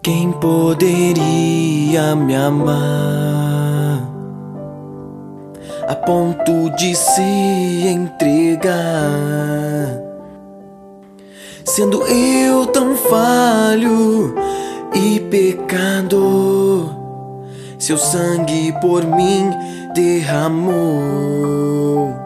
Quem poderia me amar a ponto de se entregar, sendo eu tão falho e pecador? Seu sangue por mim derramou.